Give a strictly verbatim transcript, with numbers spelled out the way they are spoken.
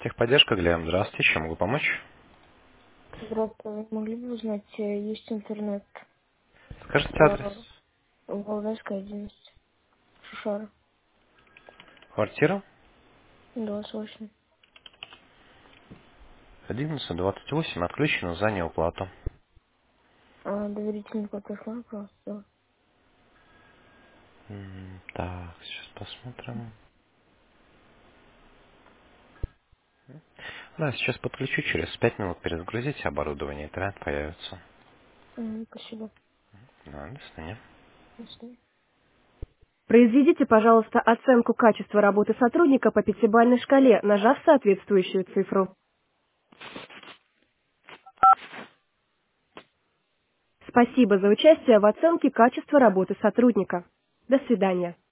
Техподдержка, Глеб, здравствуйте, чем могу помочь? Здравствуйте. Могли бы узнать, э, есть интернет Скажите э, адрес. в Валдайской одиннадцать, Шушара, Квартира двадцать восемь. одиннадцать двадцать восемь, отключено за неуплату. А, доверительный платеж можно, пожалуйста? М, Так, сейчас посмотрим. Да, сейчас подключу, через пять минут перезагрузите оборудование, интернет появится. М, Спасибо. Да, до свидания. До свидания. Произведите, пожалуйста, оценку качества работы сотрудника по пятибалльной шкале, нажав соответствующую цифру. Спасибо за участие в оценке качества работы сотрудника. До свидания.